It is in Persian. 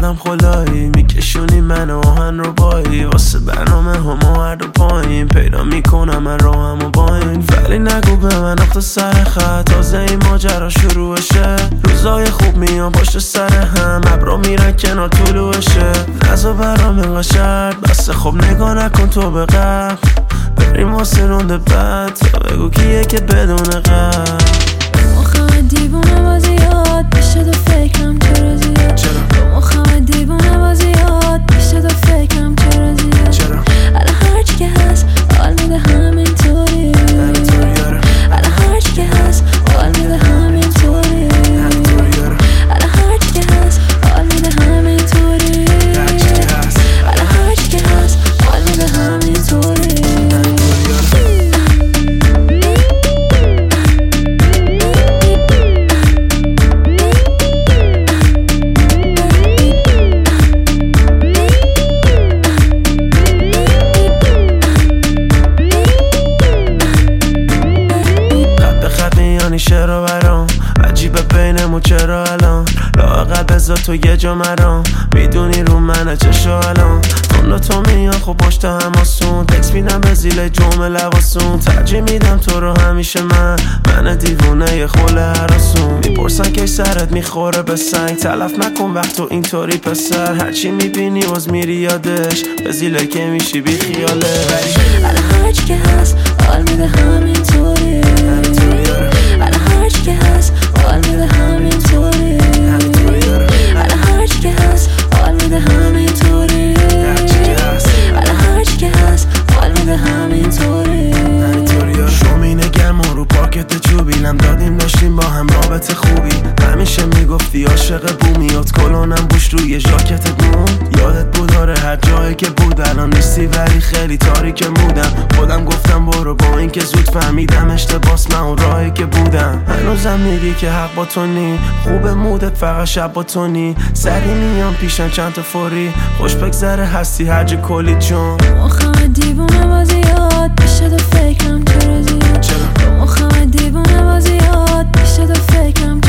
دلم خلایی میکشونی من آهن رو بایی واسه برنامه همه هر دو پایین پیدا میکنم من راهمو با این ولی نگو به من اخت سر خط تازه این ماجرا شروعشه روزای خوب میان پشت سر هم ابرا میرن کنار طلوعشه نزا برام اینقدر شرط بسه خب نگاه نکن تو به قبل بریم واسه رونده بعد تا بگو کیه که بدون قبل مخم دیوونه بازی یاد میشه تو فکرم چرا زیاد مخم دیوونه بازی یاد میشه تو فکرم چرا زیاد الان هرچی که هست حال میده همینطوری الان هرچی که هست حال میده همینطوری الان هرچی که هست حال میده همینطوری الان هرچی که هست حال میده همینطوری چرا برام عجیبه بینمون چرا الان لااقل بذار تو یه جا مرام میدونی رو منه چشا الان تو میان خب پشت هم آسون تکس میدم به زیل جمعه لباسون ترجیح میدم تو رو همیشه من دیوونه یه خوله هراسون میپرسن که سرت میخوره به سنگ تلف نکن وقت تو اینطوری پسر هرچی میبینی باز میری یادش به زیله که میشی بی خیاله الان هرچی که هست حال میده همینطوری الان هرچی که هست حال میده همینطوری الان هرچی که هست حال میده همینطوری الان هرچی که هست حال میده همینطوری شومینه گرم رو پاکت چوبیلم دادیم داشتیم با هم رابطه خوبی همیشه میگفتی عاشق بومیات کلونم بوش روی ژاکتت مون یادت بود آره هر جایی که بود الان نیستی ولی خیلی تاریک مودم خودم گفتم برو با این که زود فهمیدم اشتباس من اون راهی که بودم هنوزم میگی که حق با تو نی خوب مودت فقط شب با تو نی سری میام پیشن چند تا فوری خوش بگذره هستی هرج کلی چون مخم دیوونه بازی یاد میشه تو فکرم چرا زیاد مخم دیوونه بازی یاد میشه تو فکرم